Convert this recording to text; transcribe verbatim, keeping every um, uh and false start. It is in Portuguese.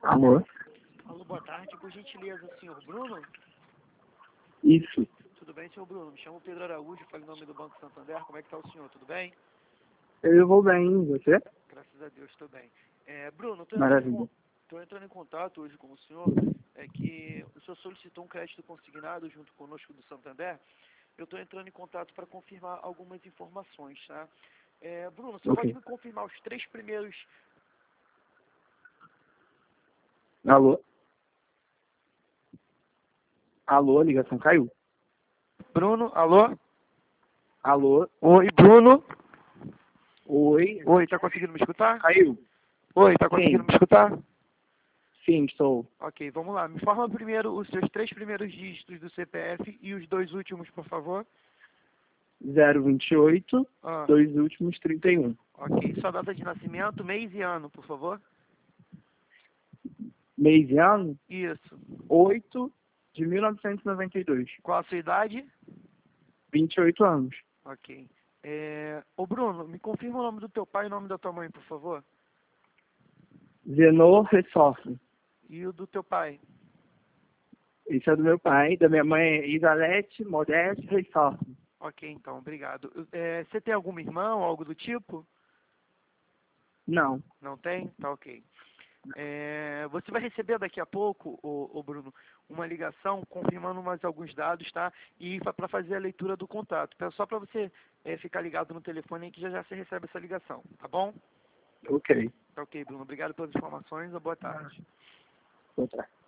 Alô? Alô, boa tarde. Por gentileza, senhor Bruno? Isso. Tudo bem, senhor Bruno? Me chamo Pedro Araújo, falo em nome do Banco Santander. Como é que está o senhor? Tudo bem? Eu vou bem, e você? Graças a Deus, estou bem. É, Bruno, estou entrando, em Maravilha. con- tô entrando em contato hoje com o senhor. É que o senhor solicitou um crédito consignado junto conosco do Santander. Eu estou entrando em contato para confirmar algumas informações, tá? É, Bruno, você pode Ok. me confirmar os três primeiros... Alô? Alô, a ligação caiu. Bruno, alô? Alô? Oi, Bruno? Oi? Oi, tá conseguindo me escutar? Caiu? Oi, tá conseguindo Sim. me escutar? Sim, estou. Ok, vamos lá. Me forma primeiro os seus três primeiros dígitos do C P F e os dois últimos, por favor. zero vinte e oito, Ah, dois últimos trinta e um. ok. Sua data de nascimento, mês e ano, por favor. Mês e ano? Isso. oito de mil novecentos e noventa e dois. Qual a sua idade? vinte e oito anos. Ok. É... Ô Bruno, me confirma o nome do teu pai e o nome da tua mãe, por favor. Zenor Ressource. E o do teu pai. Esse é do meu pai. Da minha mãe é Isalete Modeste Ressource. Ok, então, obrigado. É, você tem alguma irmã ou algo do tipo? Não. Não tem? Tá ok. É, você vai receber daqui a pouco, ô, ô Bruno, uma ligação confirmando mais alguns dados, tá? E para fazer a leitura do contrato. Então, só para você é, ficar ligado no telefone aí que já já você recebe essa ligação, tá bom? Ok. Tá ok, Bruno. Obrigado pelas informações. Boa tarde. Boa tarde.